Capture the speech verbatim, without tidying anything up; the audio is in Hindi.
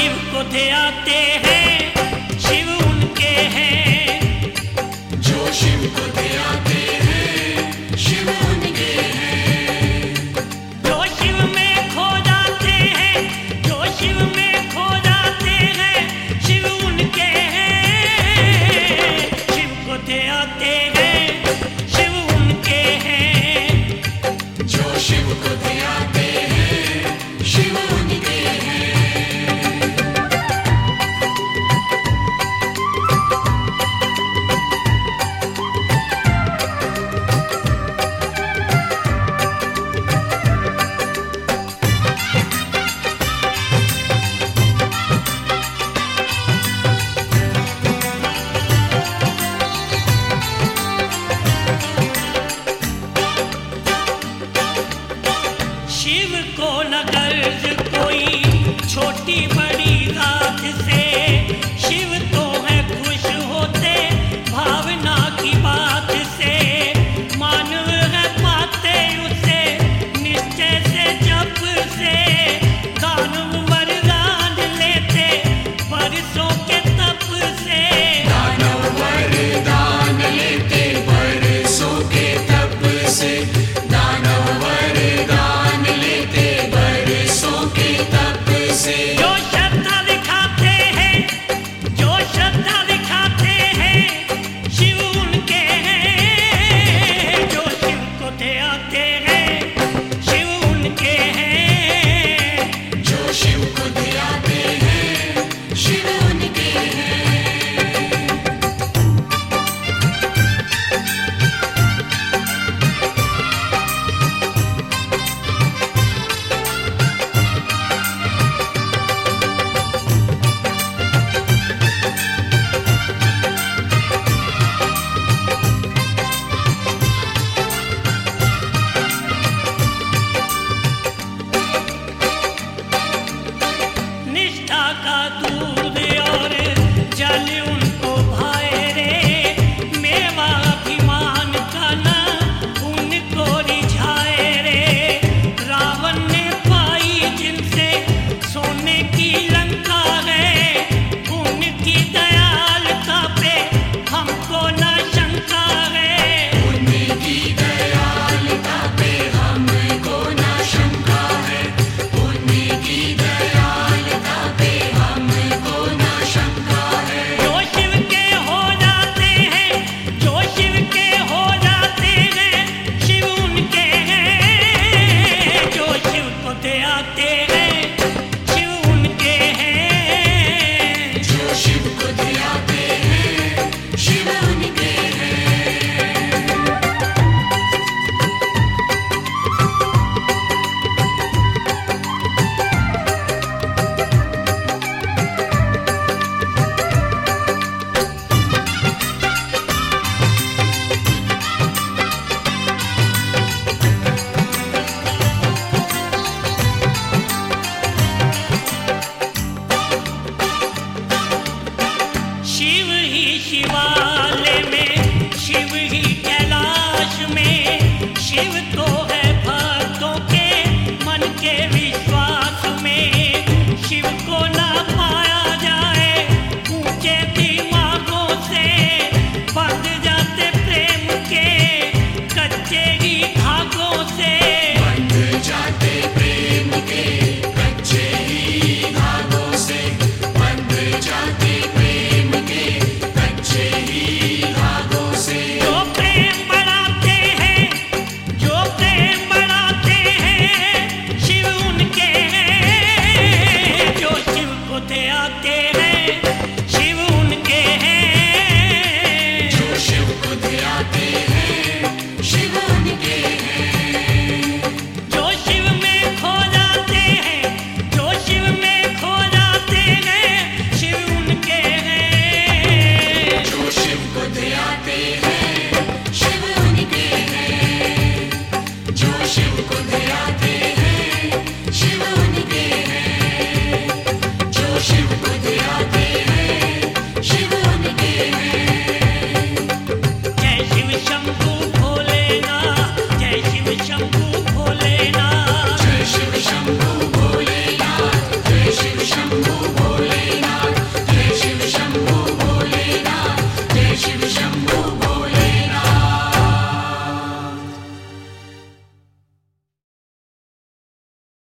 शिव को ध्याते हैं शिव उनके हैं। जो शिव को ध्याते हैं शिव उनके हैं। जो शिव में खो जाते हैं जो शिव में खो जाते हैं शिव उनके हैं। शिव को ध्याते हैं शिव उनके हैं। जो शिव को ध्याते हैं शिव उनके हैं। शिव को न गर्ज कोई छोटी बड़ी रात से। शिव तो है खुश होते भावना की बात से। मानव है पाते उसे निश्चय से जप से। दानव वरदान लेते बरसों के तप से। दानव वरदान लेते बरसों के तप से। दानव वरदान लेते बरसों के तप से। जो श्रद्धा दिखाते हैं जो श्रद्धा दिखाते हैं शिव उनके हैं। जो शिव को ध्याते हैं शिव उनके हैं। जो शिव को ध्याते हैं शिव उनके हैं। निष्ठा का दूध और जल उनको भाए रे। मेवा अभिमान का न उनको रिझाए रे। रावण ने पाई जिनसे सोने की लंका है। उनकी दयालुता पे हमको न शंका है। उनकी दयालुता पे हमको न शंका है। उनकी दयालुता पे हमको न शंका है। जो शिव के हो जाते हैं जो शिव के हो जाते हैं शिव उनके हैं। जो शिव को ध्याते हैं शिव उनके हैं। जो शिव को ध्याते हैं शिव उनके हैं। शिव ही शिवालय में शिव ही कैलाश में। शिव तो है भक्तों के मन के विश्वास में। शिव को ना पाया जाए ऊंचे दिमागों से। बंध जाते प्रेम के कच्चे ही धागों से। बंध जाते प्रेम के कच्चे ही धागों से। बंध जाते प्रेम के कच्चे ही धागों से। जो प्रेम बढ़ाते हैं जो प्रेम बढ़ाते हैं शिव उनके हैं। जो शिव को ध्याते